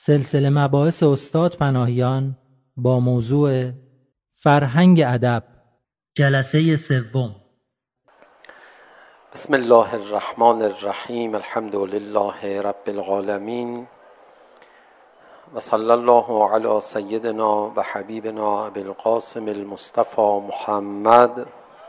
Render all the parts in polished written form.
سلسله مباحث استاد پناهیان با موضوع فرهنگ ادب، جلسه سوم. بسم الله الرحمن الرحیم. الحمد لله رب العالمین و صلی الله علی سیدنا و حبیبنا ابی القاسم المصطفى محمد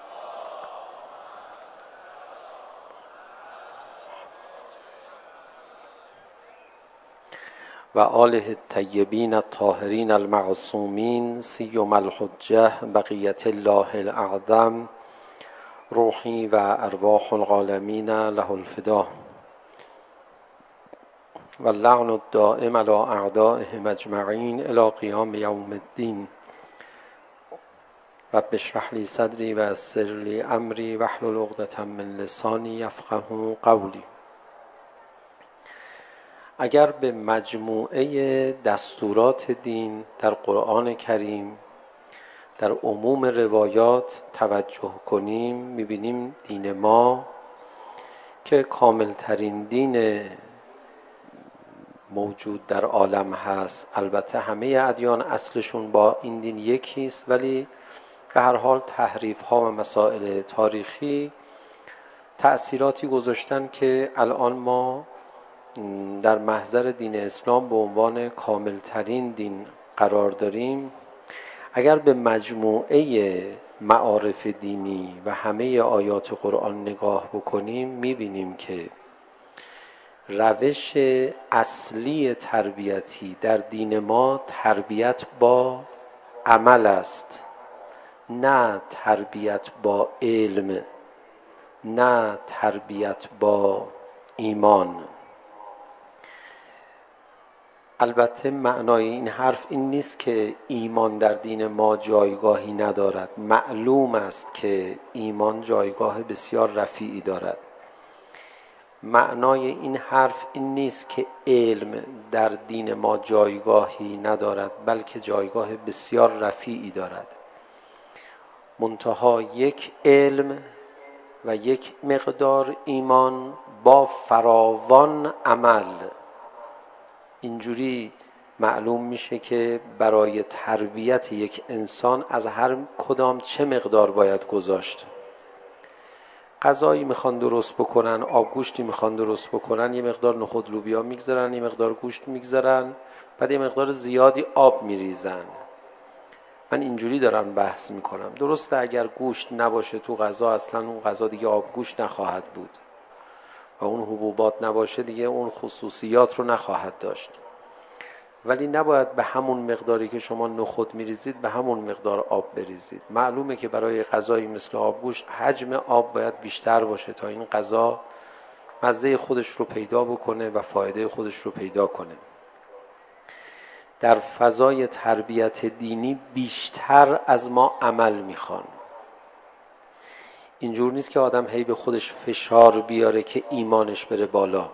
و آله الطیبین الطاهرین المعصومین سیما الحجة بقیة الله الاعظم روحی و ارواح العالمین له الفدا و اللعن الدائم علی اعدائهم اجمعین الی قیام یوم الدین. رب اشرح لی صدری و یسر لی امری واحلل عقدة من لسانی یفقهوا قولی. اگر به مجموعه دستورات دین در قرآن کریم در عموم روایات توجه کنیم، می‌بینیم دین ما که کاملترین دین موجود در عالم هست. البته همه ادیان اصلشون با این دین یکیست، ولی به هر حال تحریف‌ها و مسائل تاریخی تأثیراتی گذاشتن که الان ما در محضر دین اسلام به عنوان کاملترین دین قرار داریم. اگر به مجموعه معارف دینی و همه آیات قرآن نگاه بکنیم، می‌بینیم که روش اصلی تربیتی در دین ما تربیت با عمل است، نه تربیت با علم، نه تربیت با ایمان. البته معنای این حرف این نیست که ایمان در دین ما جایگاهی ندارد. معلوم است که ایمان جایگاه بسیار رفیعی دارد. معنای این حرف این نیست که علم در دین ما جایگاهی ندارد، بلکه جایگاه بسیار رفیعی دارد. منتها یک علم و یک مقدار ایمان با فراوان عمل، اینجوری معلوم میشه که برای تربیت یک انسان از هر کدام چه مقدار باید گذاشت. غذایی میخوان درست بکنن، آبگوشتی میخوان درست بکنن، یه مقدار نخود لوبیا میگذارن، یه مقدار گوشت میگذارن، بعد یه مقدار زیادی آب میریزن. من اینجوری دارم بحث میکنم. درسته اگر گوشت نباشه تو غذا، اصلا اون غذا دیگه آبگوشت نخواهد بود و اون حبوبات نباشه دیگه اون خصوصیات رو نخواهد داشت. ولی نباید به همون مقداری که شما نخود میریزید به همون مقدار آب بریزید. معلومه که برای غذایی مثل آبگوشت حجم آب باید بیشتر باشه تا این غذا مزه خودش رو پیدا بکنه و فایده خودش رو پیدا کنه. در فضای تربیت دینی بیشتر از ما عمل میخوان. اینجور نیست که آدم هی به خودش فشار بیاره که ایمانش بره بالا.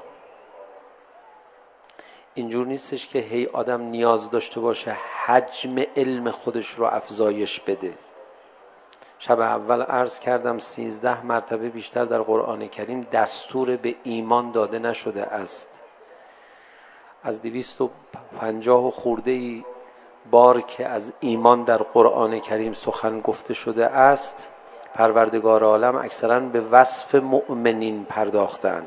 اینجور نیستش که هی آدم نیاز داشته باشه حجم علم خودش رو افزایش بده. شب اول عرض کردم 13 مرتبه بیشتر در قرآن کریم دستور به ایمان داده نشده است. از 250 خورده بار که از ایمان در قرآن کریم سخن گفته شده است، پروردگار عالم اکثراً به وصف مؤمنین پرداختن.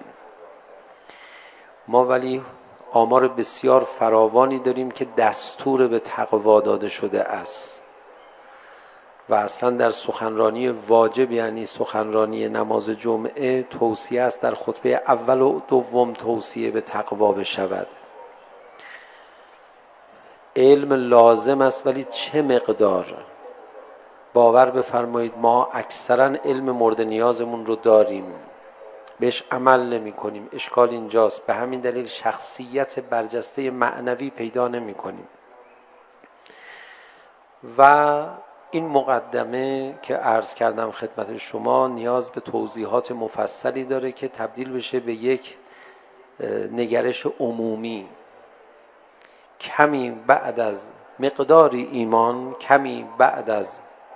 ما ولی آمار بسیار فراوانی داریم که دستور به تقوا داده شده است و اصلا در سخنرانی واجب، یعنی سخنرانی نماز جمعه، توصیه است در خطبه اول و دوم توصیه به تقوا بشود. علم لازم است، ولی چه مقدار؟ باور بفرمایید ما اکثرا علم مورد نیازمون رو داریم، بهش عمل نمی کنیم. اشکال اینجاست. به همین دلیل شخصیت برجسته معنوی پیدا نمی کنیم. و این مقدمه که عرض کردم خدمت شما نیاز به توضیحات مفصلی داره که تبدیل بشه به یک نگرش عمومی. کمی بعد از مقداری ایمان، کمی بعد از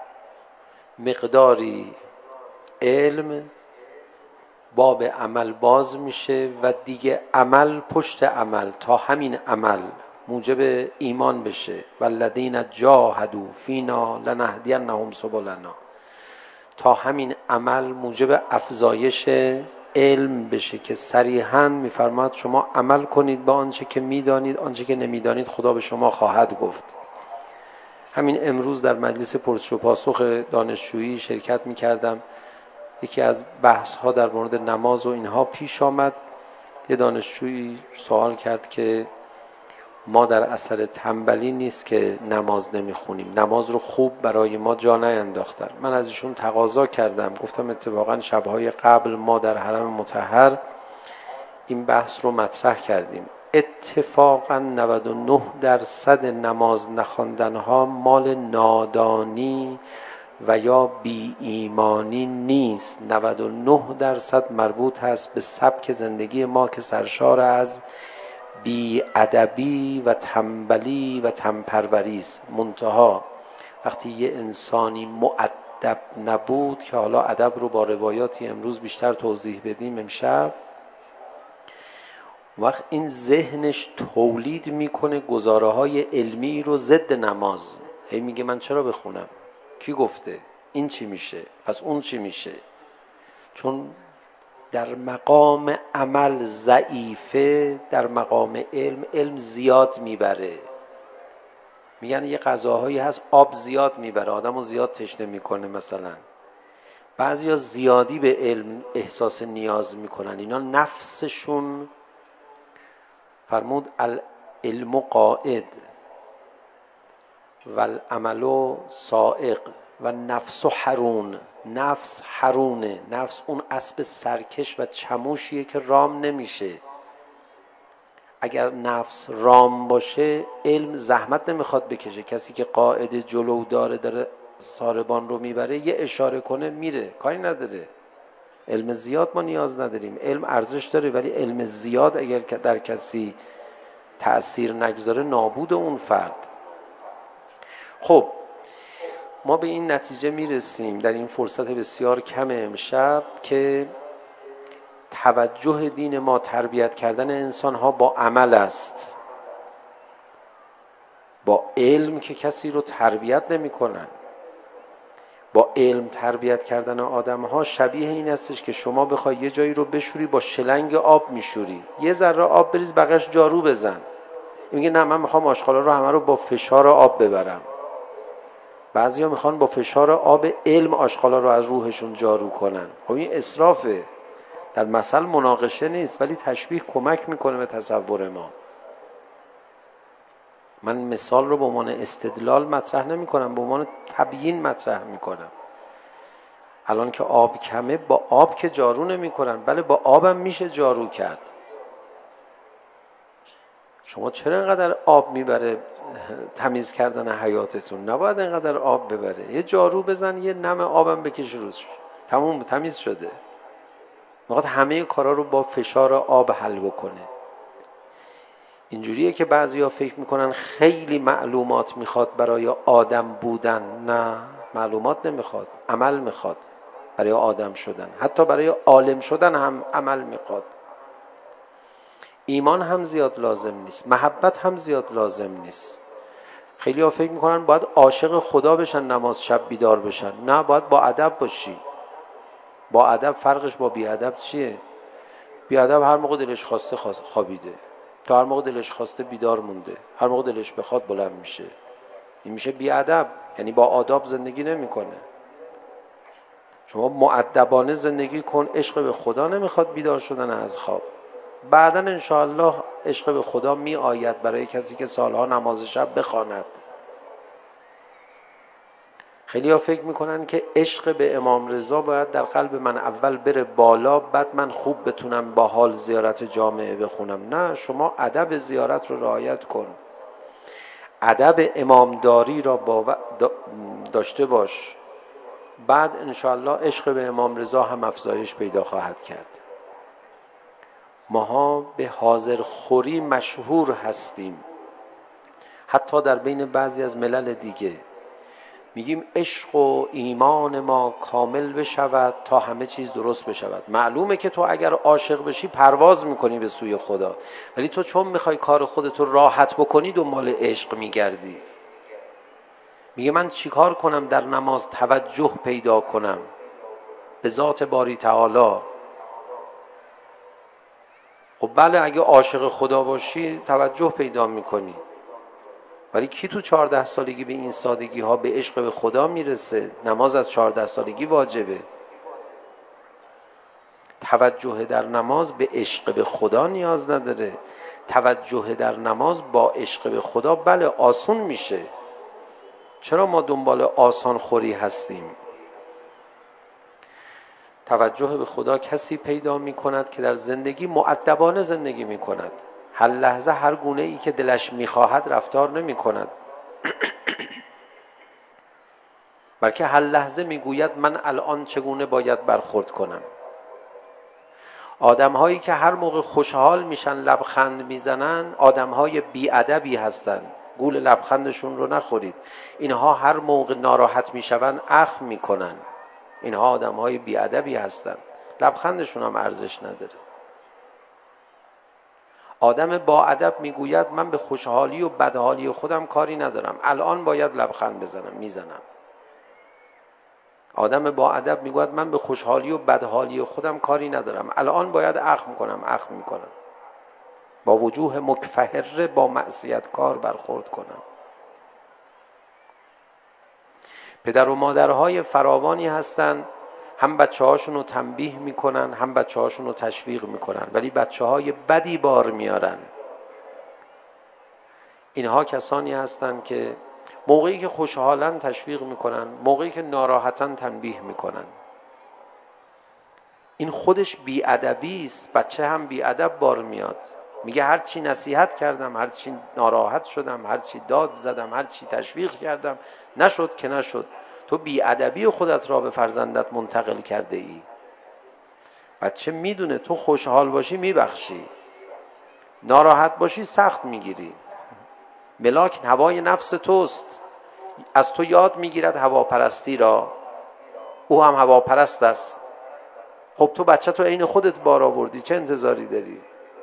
مقداری علم، باب عمل باز میشه و دیگه عمل پشت عمل تا همین عمل موجب ایمان بشه. والذین جاهدوا فینا لنهدینهم سبلنا. تا همین عمل موجب افزایش علم بشه که صریحاً می‌فرماد شما عمل کنید با آنچه که می‌دانید، آنچه که نمی‌دانید خدا به شما خواهد گفت. همین امروز در مجلس پرسش و پاسخ دانشجویی شرکت می‌کردم. یکی از بحث‌ها در مورد نماز و اینها پیش آمد. یه دانشجویی سوال کرد که ما در اثر تنبلی نیست که نماز نمیخونیم، نماز رو خوب برای ما جا نینداختن. من از ایشون تقاضا کردم، گفتم اتفاقا شب‌های قبل ما در حرم مطهر این بحث رو مطرح کردیم. اتفاقا 99% نماز نخواندنها مال نادانی و یا بی ایمانی نیست. 99% مربوط هست به سبک زندگی ما که سرشار از بی ادبی و تنبلی و تنپروری است. منتها وقتی یه انسانی مؤدب نبود، که حالا ادب رو با روایاتی امروز بیشتر توضیح بدیم امشب، وقت این ذهنش تولید میکنه گزاره های علمی رو ضد نماز. هی میگه من چرا بخونم؟ کی گفته؟ این چی میشه؟ پس اون چی میشه؟ چون در مقام عمل ضعیفه، در مقام علم زیاد میبره. میگن یه غذاهایی هست آب زیاد میبره، آدمو زیاد تشنه میکنه. مثلا بعضیا زیادی به علم احساس نیاز میکنن، اینا نفسشون، فرمود العلم قائد و العمل سائق و نفس حرون. نفس حرونه، نفس اون اسب سرکش و چموشیه که رام نمیشه. اگر نفس رام باشه علم زحمت نمیخواد بکشه. کسی که قائد جلو داره ساربان رو میبره، یه اشاره کنه میره، کاری نداره. علم زیاد ما نیاز نداریم. علم ارزش داره، ولی علم زیاد اگر در کسی تأثیر نگذاره نابود اون فرد. خب ما به این نتیجه میرسیم در این فرصت بسیار کم امشب که توجه دین ما تربیت کردن انسان‌ها با عمل است. با علم که کسی رو تربیت نمی‌کنن. با علم تربیت کردن آدم‌ها شبیه این استش که شما بخوای یه جایی رو بشوری، با شلنگ آب میشوری. یه ذره آب بریز بقیش جارو بزن. میگه نه من میخوام آشغالا رو همه رو با فشار آب ببرم. بعضیا میخوان با فشار آب علم آشغالا رو از روحشون جارو کنن. خب این اسرافه. در مثل مناقشه نیست، ولی تشبیه کمک میکنه به تصور ما. من مثال رو به عنوان استدلال مطرح نمی کنم، به عنوان تبیین مطرح میکنم. الان که آب کمه، با آب که جارو نمی کنن، بله با آبم میشه جارو کرد. شما چرا اینقدر آب میبره تمیز کردن حیاتتون؟ نباید اینقدر آب ببره. یه جارو بزن، یه نم آبم بکش روش، تموم، تمیز شده. میخواد همه کارا رو با فشار آب حل بکنه. اینجوریه که بعضیا فکر میکنن خیلی معلومات میخواد برای آدم بودن. نه، معلومات نمیخواد، عمل میخواد برای آدم شدن. حتی برای عالم شدن هم عمل میخواد. ایمان هم زیاد لازم نیست، محبت هم زیاد لازم نیست. خیلی ها فکر میکنن باید عاشق خدا بشن نماز شب بیدار بشن. نه، باید با ادب باشی. با ادب فرقش با بی ادب چیه؟ بی ادب هر موقع دلش خواسته خوابیده، تا هر موقع دلش خواسته بیدار مونده، هر موقع دلش بخواد بلند میشه. این میشه بی ادب، یعنی با آداب زندگی نمیکنه. شما مؤدبانه زندگی کن. عشق به خدا نمیخواد بیدار شدن از خواب. بعداً انشاءالله عشق به خدا می آید برای کسی که سالها نماز شب بخواند. خیلی ها فکر میکنن که عشق به امام رضا باید در قلب من اول بره بالا، بعد من خوب بتونم با حال زیارت جامعه بخونم. نه، شما ادب زیارت رو رعایت کن. ادب امامداری را داشته باش. بعد انشاءالله عشق به امام رضا هم افزایش پیدا خواهد کرد. ماها به حاضر خوری مشهور هستیم، حتی در بین بعضی از ملل دیگه. میگیم عشق و ایمان ما کامل بشود تا همه چیز درست بشود. معلومه که تو اگر عاشق بشی پرواز میکنی به سوی خدا، ولی تو چون میخوای کار خودتو راحت بکنی دنبال عشق میگردی. میگه من چیکار کنم در نماز توجه پیدا کنم به ذات باری تعالی؟ خب بله، اگه عاشق خدا باشی توجه پیدا میکنی، ولی کی تو 14 سالگی به این سادگی ها به عشق به خدا میرسه؟ نماز از 14 سالگی واجبه. توجه در نماز به عشق به خدا نیاز نداره. توجه در نماز با عشق به خدا بله آسون میشه. چرا ما دنبال آسان خوری هستیم؟ توجه به خدا کسی پیدا می کند که در زندگی مؤدبانه زندگی می کند. هر لحظه هر گونه ای که دلش می خواهد رفتار نمی کند، بلکه هر لحظه می گوید من الان چگونه باید برخورد کنم. آدم هایی که هر موقع خوشحال میشن لبخند میزنن آدم های بی‌ادبی هستن. گول لبخندشون رو نخورید. اینها هر موقع ناراحت میشون اخم میکنن. اینها آدم های بی‌ادبی هستن. لبخندشون هم ارزش نداره. آدم با ادب میگوید من به خوشحالی و بدحالی خودم کاری ندارم، الان باید لبخند بزنم، میزنم. آدم با ادب میگوید من به خوشحالی و بدحالی خودم کاری ندارم، الان باید اخم کنم، اخم میکنم. با وجوه مکفهره با معصیت کار برخورد کنم. پدر و مادرهای فراوانی هستن هم بچه هاشون رو تنبیه میکنن هم بچه هاشون رو تشویق میکنن، ولی بچه های بدی بار میارن. اینها کسانی هستن که موقعی که خوشحالن تشویق میکنن، موقعی که ناراحتن تنبیه میکنن. این خودش بی‌ادبی است. بچه هم بی‌ادب بار میاد، میگه هر چی نصیحت کردم، هر چی ناراحت شدم، هر چی داد زدم، هر چی تشویق کردم نشد که نشد. تو بی‌ادبی خودت را به فرزندت منتقل کرده ای. بچه میدونه تو خوشحال باشی میبخشی، ناراحت باشی سخت میگیری. ملاک هوای نفس توست، از تو یاد میگیرد هواپرستی را، او هم هواپرست است. خب تو بچه تو عین خودت بار آوردی، چه انتظاری داری؟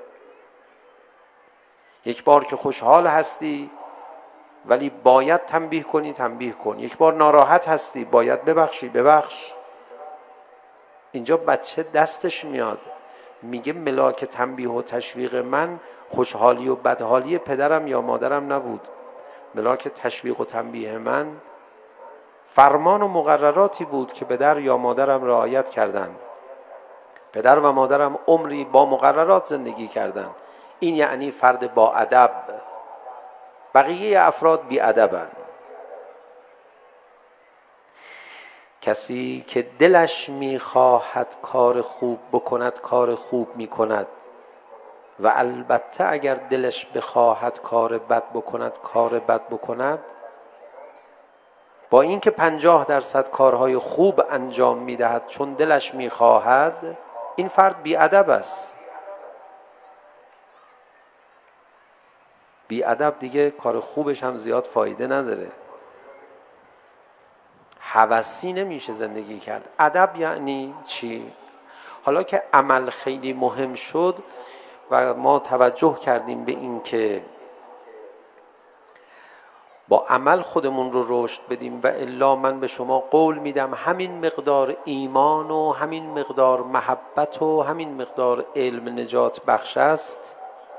یک بار که خوشحال هستی ولی باید تنبیه کنی، تنبیه کن. یک بار ناراحت هستی باید ببخشی، ببخش. اینجا بچه دستش میاد میگه ملاک تنبیه و تشویق من خوشحالی و بدحالی پدرم یا مادرم نبود. ملاک تشویق و تنبیه من فرمان و مقرراتی بود که پدر یا مادرم رعایت کردن. پدر و مادرم عمری با مقررات زندگی کردن. این یعنی فرد با ادب. بقیه افراد بی ادبن. کسی که دلش میخواهد کار خوب بکند کار خوب میکند، و البته اگر دلش بخواهد کار بد بکند کار بد بکند. با اینکه 50% کارهای خوب انجام میدهد چون دلش میخواهد، این فرد بی ادب است. بی ادب دیگه کار خوبش هم زیاد فایده نداره. هوسی نمیشه زندگی کرد. ادب یعنی چی؟ حالا که عمل خیلی مهم شد و ما توجه کردیم به این که با عمل خودمون رو رشد بدیم، و الا من به شما قول میدم همین مقدار ایمان و همین مقدار محبت و همین مقدار علم نجات بخش است.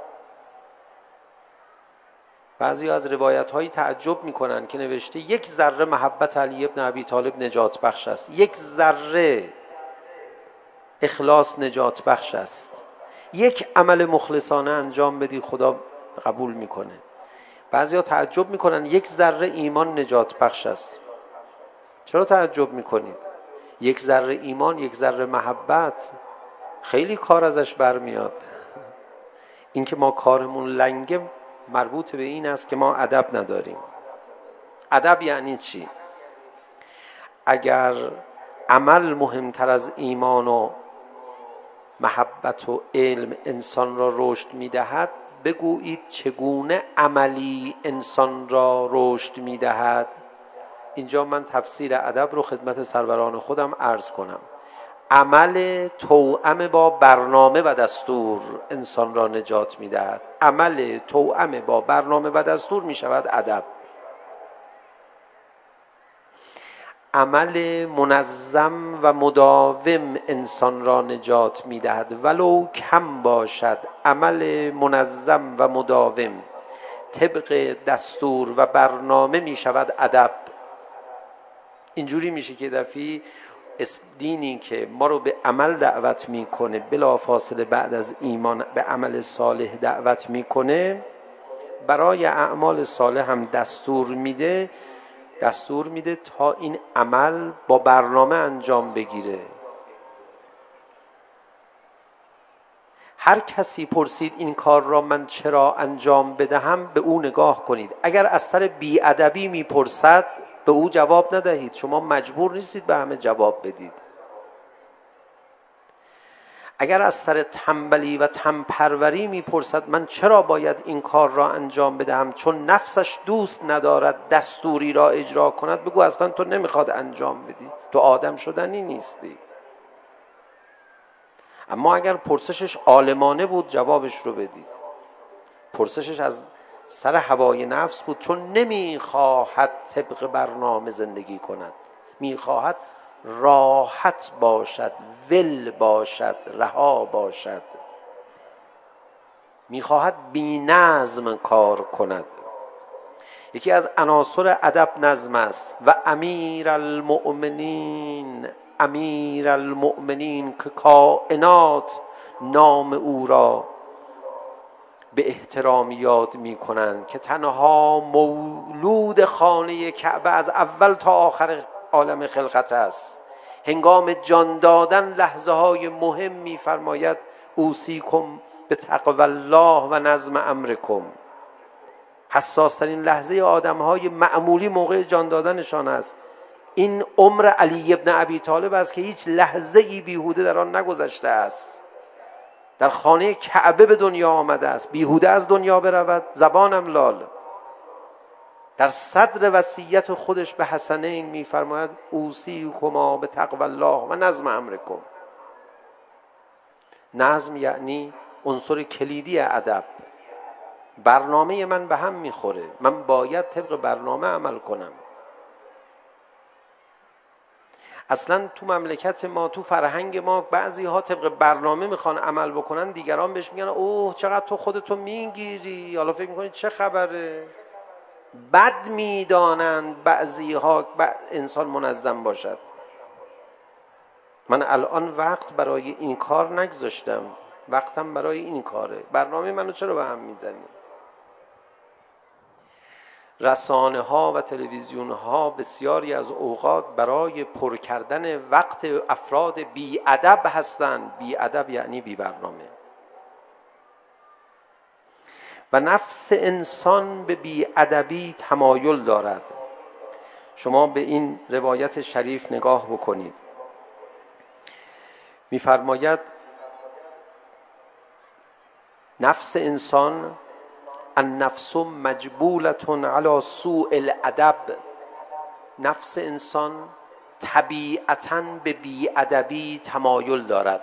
بعضی از روایت هایی تعجب میکنن که نوشته 1 ذره محبت علی ابن ابی طالب نجات بخش است، 1 ذره اخلاص نجات بخش است. 1 عمل مخلصانه انجام بدی خدا قبول میکنه. بعضی ها تعجب میکنن 1 ذره ایمان نجات بخش است. چرا تعجب میکنید؟ 1 ذره ایمان، 1 ذره محبت خیلی کار ازش برمیاد. این که ما کارمون لنگه مربوط به این است که ما ادب نداریم. ادب یعنی چی؟ اگر عمل مهمتر از ایمان و محبت و علم انسان را رشد میدهد، بگویید چگونه عملی انسان را رشد میدهد؟ اینجا من تفسیر ادب رو خدمت سروران خودم عرض کنم. عمل توأم با برنامه و دستور انسان را نجات می‌دهد. عمل توأم با برنامه و دستور می‌شود ادب. عمل منظم و مداوم انسان را نجات می‌دهد ولو کم باشد. عمل منظم و مداوم طبق دستور و برنامه می‌شود ادب. اینجوری میشه که دفعی دینی که ما رو به عمل دعوت میکنه، بلا فاصله بعد از ایمان به عمل صالح دعوت میکنه، برای اعمال صالح هم دستور میده تا این عمل با برنامه انجام بگیره. هر کسی پرسید این کار را من چرا انجام بدهم، به او نگاه کنید. اگر از سر بی‌ادبی میپرسد به او جواب ندهید. شما مجبور نیستید به همه جواب بدید. اگر از سر تنبلی و تنپروری میپرسد من چرا باید این کار را انجام بدهم چون نفسش دوست ندارد دستوری را اجرا کند، بگو اصلا تو نمیخواد انجام بدی، تو آدم شدنی نیستی. اما اگر پرسشش عالمانه بود جوابش رو بدید. پرسشش از سر هوای نفس بود، چون نمیخواهد طبق برنامه زندگی کند، میخواهد راحت باشد، ول باشد، رها باشد، میخواهد بی نظم کار کند. یکی از عناصر ادب نظم است. و امیر المؤمنین که کائنات نام او را به احترام یاد می کنند، که تنها مولود خانه کعبه از اول تا آخر عالم خلقت است. هنگام جان دادن لحظه های مهم می فرماید اوصیکم به تقوی الله و نظم امرکم. حساس ترین لحظه آدم های معمولی موقع جان دادنشان است. این عمر علی ابن ابی طالب است که هیچ لحظه ای بیهوده در آن نگذشته است. در خانه کعبه به دنیا آمده است، بیهوده از دنیا برود زبانم لال. در صدر وصیت خودش به حسنین می‌فرماید اوصیکما به تقوی الله و نظم امرکم. نظم یعنی عنصر کلیدی ادب. برنامه من به هم میخوره، من باید طبق برنامه عمل کنم. اصلا تو مملکت ما، تو فرهنگ ما، بعضی ها طبق برنامه میخوان عمل بکنن، دیگران بهش میگن اوه چقدر تو خودتو میگیری، حالا فکر میکنی چه خبره. بد میدانند بعضی ها انسان منظم باشد. من الان وقت برای این کار نگذاشتم، وقتم برای این کاره. برنامه منو چرا به هم میزنی؟ رسانه ها و تلویزیون ها بسیاری از اوقات برای پر کردن وقت افراد بی ادب هستند. بی ادب یعنی بی برنامه. و نفس انسان به بی ادبی تمایل دارد. شما به این روایت شریف نگاه بکنید. می‌فرماید نفس انسان النفس مجبولة علی سوء الادب. نفس انسان طبیعتاً به بی‌ادبی تمایل دارد.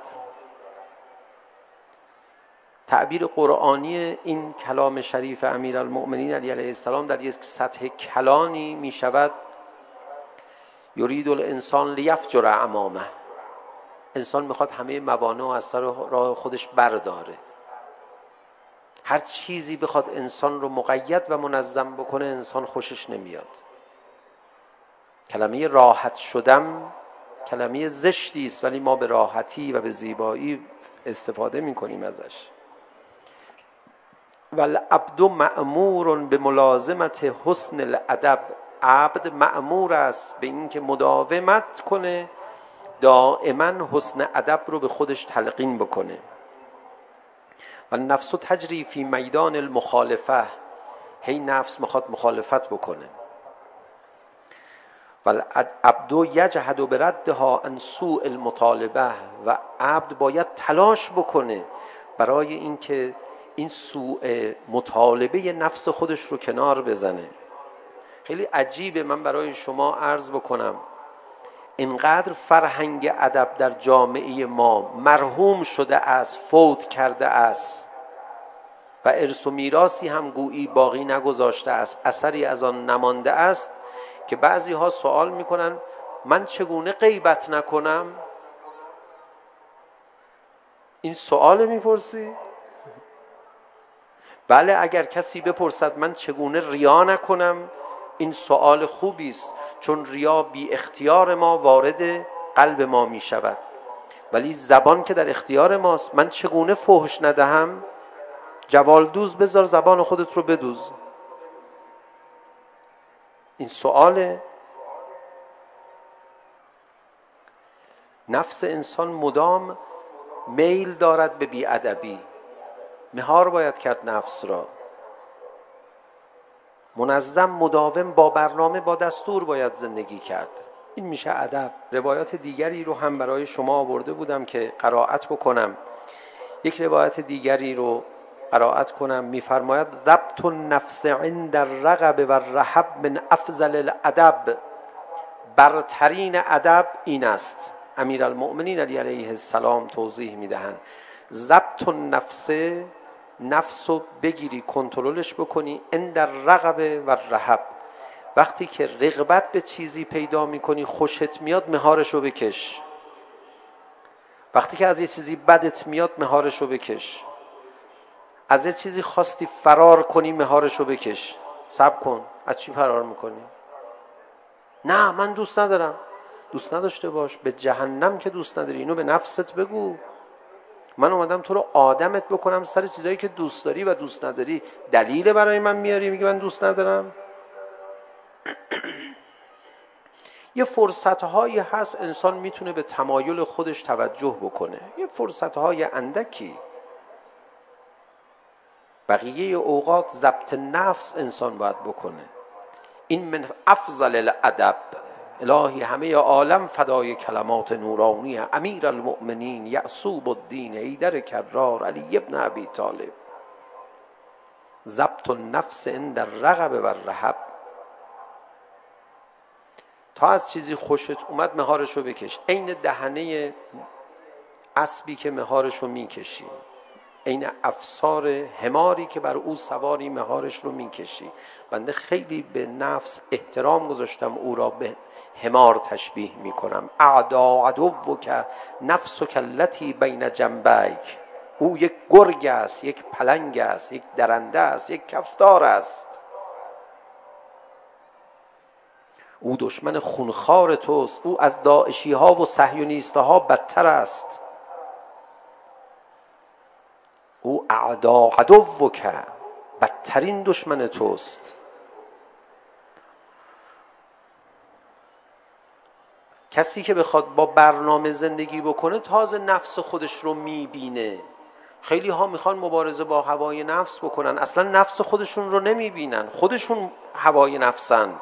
تعبیر قرآنی این کلام شریف امیرالمؤمنین علی علیه السلام در یک سطح کلانی می شود یرید الانسان لیفجر امامه. انسان میخواد همه موانع از سر راه خودش برداره. هر چیزی بخواد انسان رو مقید و منظم بکنه انسان خوشش نمیاد. کلمه راحت شدم کلمه زشتی است، ولی ما به راحتی و به زیبایی استفاده میکنیم ازش. والعبد مأمور به ملازمت حسن الادب. عبد مأمور است به این که مداومت کنه، دائما حسن ادب رو به خودش تلقین بکنه. و نفس تجری فی میدان المخالفه. هی نفس میخواد مخالفت بکنه. و العبد یجهد بردها عن سوء المطالبه. و عبد باید تلاش بکنه برای اینکه این سوء مطالبه نفس خودش رو کنار بزنه. خیلی عجیبه من برای شما عرض بکنم، اینقدر فرهنگ ادب در جامعه ما مرحوم شده است، فوت کرده است و ارث و میراثی هم گویی باقی نگذاشته است، اثری از آن نمانده است که بعضی ها سوال میکنن من چگونه غیبت نکنم؟ این سوال میپرسی؟ بله، اگر کسی بپرسد من چگونه ریا نکنم، این سوال خوبی است، چون ریا بی اختیار ما وارد قلب ما می شود. ولی زبان که در اختیار ماست. من چگونه فحش ندهم؟ جوالدوز بذار زبان خودت رو بدوز. این سواله. نفس انسان مدام میل دارد به بی‌ادبی. مهار باید کرد نفس را. منظم، مداوم، با برنامه، با دستور باید زندگی کرد. این میشه ادب. روایات دیگری رو هم برای شما آورده بودم که قرائت بکنم. یک روایت دیگری رو قرائت کنم. میفرماید ضبط النفس عند الرغب و الرهب من افضل الادب. برترین ادب این است. امیرالمؤمنین علی علیه السلام توضیح میدهند ضبط النفس، نفس رو بگیری، کنترلش بکنی، عند الرغب و الرهب. وقتی که رغبت به چیزی پیدا میکنی، خوشت میاد، مهارش رو بکش. وقتی که از یه چیزی بدت میاد، مهارش رو بکش. از یه چیزی خواستی فرار کنی، مهارش رو بکش. صبر کن، از چی فرار میکنی؟ نه من دوست ندارم. دوست نداشته باش، به جهنم که دوست نداری. اینو به نفست بگو. من اومدم تو رو آدمت بکنم سر چیزایی که دوست داری و دوست نداری. دلیل برای من میاری میگی من دوست ندارم؟ یه فرصت‌هایی هست انسان میتونه به تمایل خودش توجه بکنه، یه فرصت‌های اندکی. بقیه اوقات ضبط نفس انسان باید بکنه. این من افضل الادب. الهی همه عالم فدای کلمات نورانی امیر المؤمنین یعصوب الدین حیدر کرار علی ابن ابی طالب. ضبط النفس عند الرغب و الرهب. تا از چیزی خوشت اومد، مهارش رو بکش. عین دهنه اسبی که مهارش رو میکشی، عین افسار حماری که بر او سواری، مهارش رو میکشی. بنده خیلی به نفس احترام گذاشتم، او را به حمار تشبیه میکنم. اعدا عدوک نفسک التی بین جنبیک. او یک گرگ است، یک پلنگ است، یک درنده است، یک کفتار است. او دشمن خونخوار توست. او از داعشی ها و صهیونیست ها بدتر است. او اعدا عدوک، بدترین دشمن توست. کسی که بخواد با برنامه زندگی بکنه تازه نفس خودش رو میبینه. خیلی ها میخوان مبارزه با هوای نفس بکنن، اصلا نفس خودشون رو نمیبینن، خودشون هوای نفسن.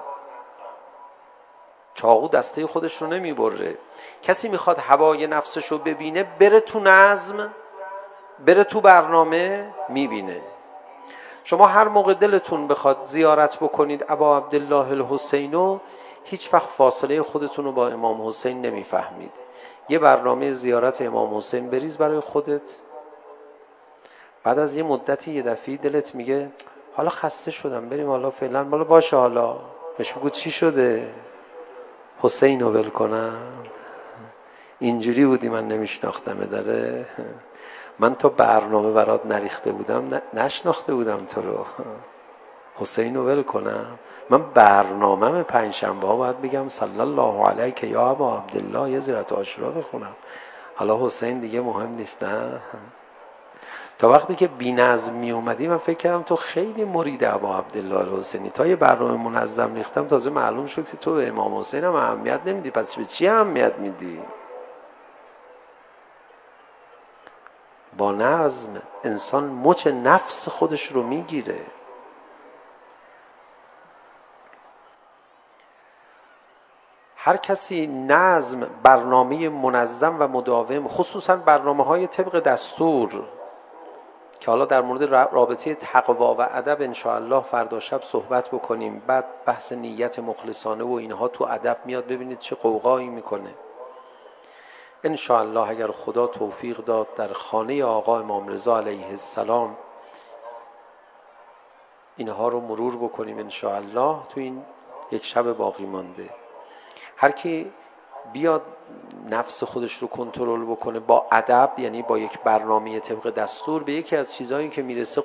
چاقو دسته خودش رو نمیبره. کسی میخواد هوای نفسش رو ببینه، بره تو نظم، بره تو برنامه، میبینه. شما هر موقع دلتون بخواد زیارت بکنید ابا عبدالله الحسینو، هیچ وقت فاصله خودتون رو با امام حسین نمیفهمید. یه برنامه زیارت امام حسین بریز برای خودت. بعد از یه مدتی یه دفعه دلت میگه حالا خسته شدم، بریم حالا فعلا، حالا باشه، حالا بهش بگو چی شده؟ حسین رو ول کنم؟ اینجوری بودی من نمیشناختمه. داره من تا برنامه برات نریخته بودم، نشناخته بودم تو رو. حسین رو ول کنم؟ من برنامه‌م پنجشنبه ها باید بگم صلی الله علیک یا ابا عبدالله، یه زیارت عاشورا بخونم. حالا حسین دیگه مهم نیست. نه، تا وقتی که بی نظم می اومدی من فکر کردم تو خیلی مرید ابا عبدالله الحسینی. تا یه برنامه منظم ریختم تازه معلوم شد که تو به امام حسین هم اهمیت نمیدی. پس به چی اهمیت میدی؟ با نظم انسان مچ نفس خودش رو میگیره. هر کسی نظم، برنامه منظم و مداوم، خصوصا برنامه‌های طبق دستور که حالا در مورد رابطه تقوا و ادب انشاءالله فردا شب صحبت بکنیم. بعد بحث نیت مخلصانه و اینها تو ادب میاد، ببینید چه قوقایی میکنه. انشاءالله اگر خدا توفیق داد در خانه آقا امام رضا علیه السلام اینها رو مرور بکنیم انشاءالله تو این یک شب باقی مانده. هر کی بیاد نفس خودش رو کنترل بکنه با ادب، یعنی با یک برنامه طبق دستور، به یکی از چیزهایی که میرسه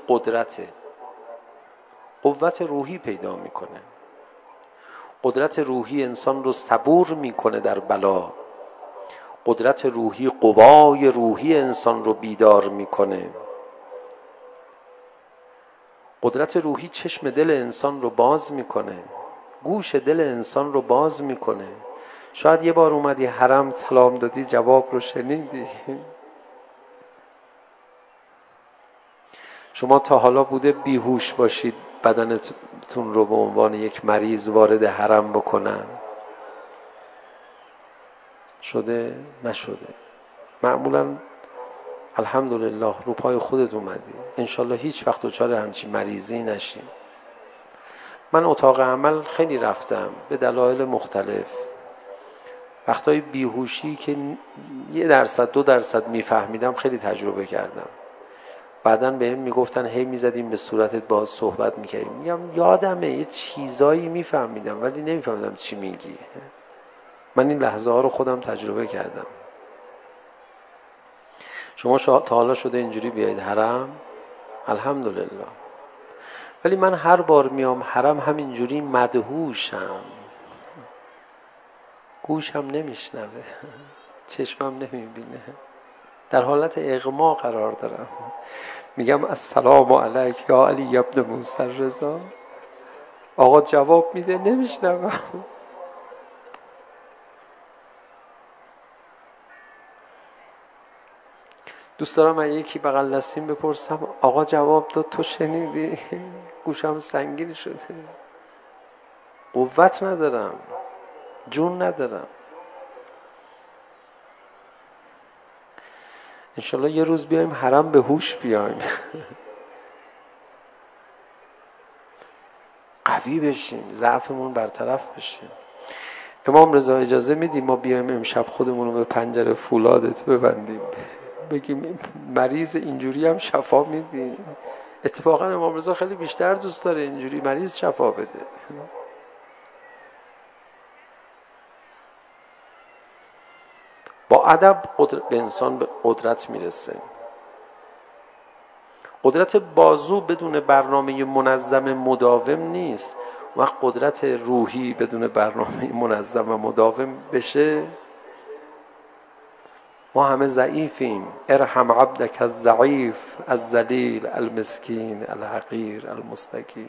قوت روحی پیدا میکنه. قدرت روحی انسان رو صبور میکنه در بلا. قدرت روحی قوای روحی انسان رو بیدار میکنه. قدرت روحی چشم دل انسان رو باز میکنه، گوش دل انسان رو باز میکنه. شاید یه بار اومدی حرم سلام دادی جواب رو شنیدی. شما تا حالا بوده بیهوش باشید بدنتون رو به عنوان یک مریض وارد حرم بکنن؟ شده؟ نشده. معمولا الحمدلله رو پای خودت اومدی. انشالله هیچ وقت دچار همچین مریضی نشیم. من اتاق عمل خیلی رفتم به دلایل مختلف. وقتای بیهوشی که 1%-2% میفهمیدم خیلی تجربه کردم. بعداً بهم میگفتن هی میزدیم به صورتت باز صحبت میکردیم. میگم یادمه یه چیزایی میفهمیدم ولی نمیفهمیدم چی میگی. من این لحظه ها رو خودم تجربه کردم. شما تا حالا شده اینجوری بیاید حرم؟ الحمدلله. ولی من هر بار میام حرم همینجوری مدهوشم. گوشم نمیشنوه، چشمم نمیبینه، در حالت اغما قرار دارم. میگم السلام علیک یا علی ابن موسی الرضا. آقا جواب میده نمیشنوم. دوست دارم من یکی بغل دستیم بپرسم آقا جواب داد تو شنیدی؟ گوشم سنگین شده، قوت ندارم، جون ندارم. انشالله یه روز بیایم حرم به هوش بیایم. قوی بشیم، ضعفمون برطرف بشه. امام رضا اجازه میدی ما بیایم امشب خودمون رو به پنجره فولادت ببندیم بگیم مریض اینجوری هم شفا میدی؟ اتفاقا امام رضا خیلی بیشتر دوست داره اینجوری مریض شفا بده. با ادب به انسان به قدرت میرسه. قدرت بازو بدون برنامه منظم مداوم نیست. وقت قدرت روحی بدون برنامه منظم و مداوم بشه ما همه ضعیفیم. ارحم عبدک الضعیف الذلیل المسکین الحقیر المستکین.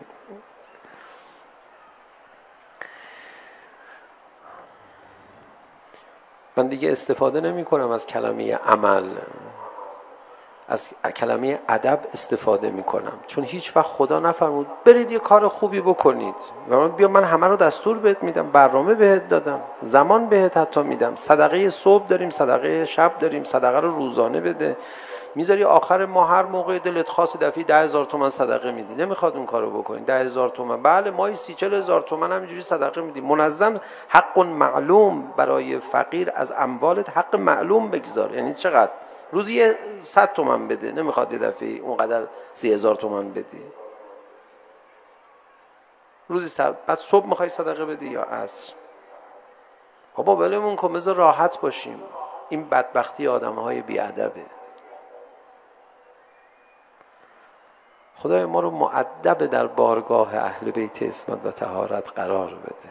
من دیگه استفاده نمی کنم از کلمه عمل، از کلمه ادب استفاده می کنم، چون هیچ وقت خدا نفرمود برید یه کار خوبی بکنید. بیا من همه رو دستور بهت میدم، برنامه بهت دادم، زمان بهت حتی میدم. صدقه صبح داریم، صدقه شب داریم، صدقه رو روزانه بده. میذاری آخر ماه هر موقع دلت خواست دفعی 10,000 تومان صدقه میدی. نمیخواد اون کارو بکنی. 10,000 تومان بله ماهی 30-40,000 تومان همینجوری صدقه میدی. منظم حق معلوم برای فقیر از اموالت حق معلوم بگذار. یعنی چقدر؟ روزی 100 تومان بده. نمیخواد یه دفعه اونقدر 30,000 تومان بدی. روزی 100. بعد صبح میخوای صدقه بدی یا عصر؟ بابا ولمون کن بذار راحت باشیم. این بدبختی آدمهای بی‌ادبه. خدای ما رو مؤدب در بارگاه اهل بیت عصمت و طهارت قرار بده.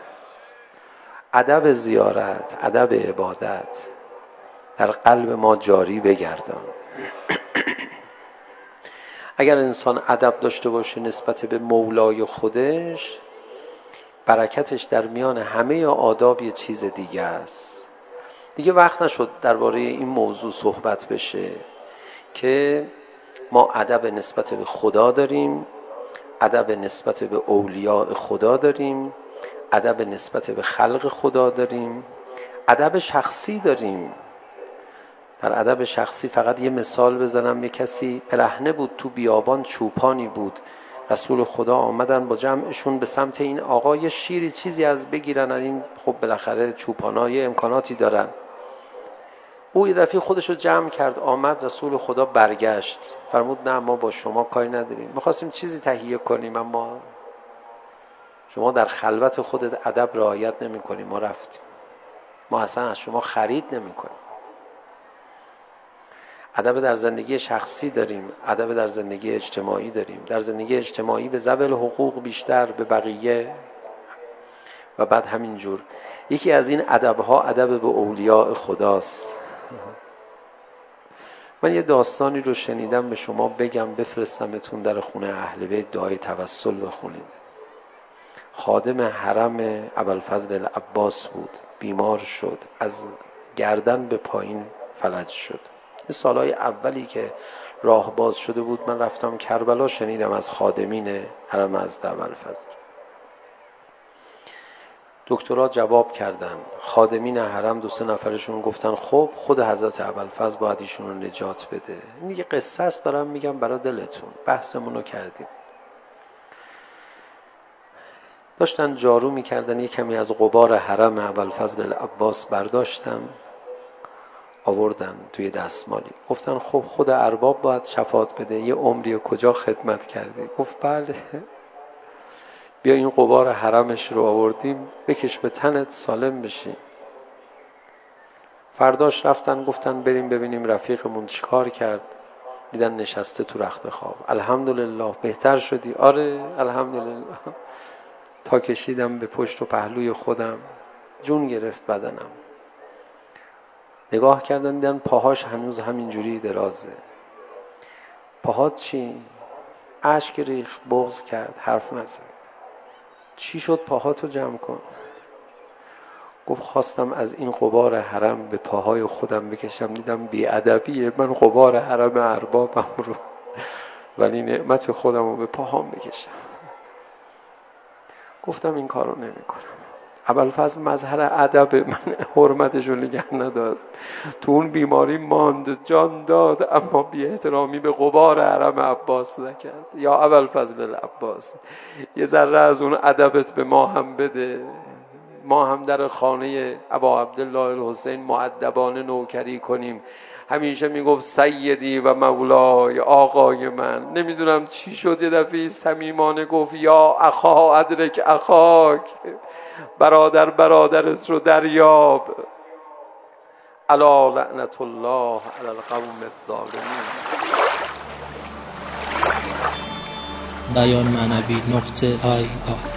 ادب زیارت، ادب عبادت در قلب ما جاری بگردان. اگر انسان ادب داشته باشه نسبت به مولای خودش، برکتش در میان همه آداب یه چیز دیگه است. دیگه وقت نشد درباره این موضوع صحبت بشه که ما ادب نسبت به خدا داریم، ادب نسبت به اولیاء خدا داریم، ادب نسبت به خلق خدا داریم، ادب شخصی داریم. در ادب شخصی فقط یه مثال بزنم. یه کسی برهنه بود تو بیابان، چوپانی بود. رسول خدا آمدن با جمعشون به سمت این آقا، یه شیری چیزی از بگیرن. این خب بالاخره چوپانا یه امکاناتی دارن. او یه دفعه خودش رو جمع کرد آمد. رسول خدا برگشت فرمود نه ما با شما کاری نداریم، می‌خواستیم چیزی تهیه کنیم اما شما در خلوت خودت ادب رعایت نمی‌کنی، ما رفتیم. ما اصلا از شما خرید نمی‌کنیم. ادب در زندگی شخصی داریم، ادب در زندگی اجتماعی داریم. در زندگی اجتماعی به ذوال حقوق بیشتر به بقیه و بعد همینجور. یکی از این ادب‌ها ادب به اولیاء خداست. من یه داستانی رو شنیدم به شما بگم بفرستمتون در خونه اهل بیت، دعای توسل بخونید. خادم حرم ابوالفضل العباس بود، بیمار شد، از گردن به پایین فلج شد. این سالهای اولی که راه باز شده بود من رفتم کربلا، شنیدم از خادمین حرم حضرت ابوالفضل. دکترها جواب کردن، خادمین حرم 2-3 نفرشون گفتن خب خود حضرت ابوالفضل باید ایشون رو نجات بده. این یه قصه است دارم میگم برای دلتون، بحثمون رو کردیم. داشتن جارو میکردن، یه کمی از غبار حرم ابوالفضل العباس برداشتن آوردن توی دستمالی. گفتن خب خود ارباب باید شفاعت بده، یه عمری کجا خدمت کردی؟ گفت بله. بیا این غبار حرمش رو آوردیم بکش به تنت سالم بشی. فرداش رفتن گفتن بریم ببینیم رفیقمون چیکار کرد. دیدن نشسته تو رخت خواب. الحمدلله بهتر شدی؟ آره الحمدلله. تا کشیدم به پشت و پهلوی خودم جون گرفت بدنم. نگاه کردن دیدن پاهاش هنوز همینجوری درازه. پاهات چی؟ اشک ریخت، بغض کرد، حرف نزد. چی شد؟ پاهاتو جمع کن. گفت خواستم از این غبار حرم به پاهای خودم بکشم، دیدم بی‌ادبیه من غبار حرم اربابم رو ولی نعمت خودم رو به پاهام بکشم. گفتم این کارو نمی کنم. ابوالفضل مظهر ادب من، حرمتش رو نگه ندار. تو اون بیماری ماند، جان داد، اما بی احترامی به غبار حرم عباس نکرد. یا ابوالفضل العباس یه ذره از اون ادبت به ما هم بده. ما هم در خانه ابا عبدالله الحسین مؤدبانه نوکری کنیم. همیشه میگفت سیدی و مولای، آقای من. نمیدونم چی شد یه دفعه صمیمانه گفت یا اخا ادرک اخاک، برادر برادرت رو دریاب. الا لعنت الله علی القوم الظالمین. بیان معنوی .ir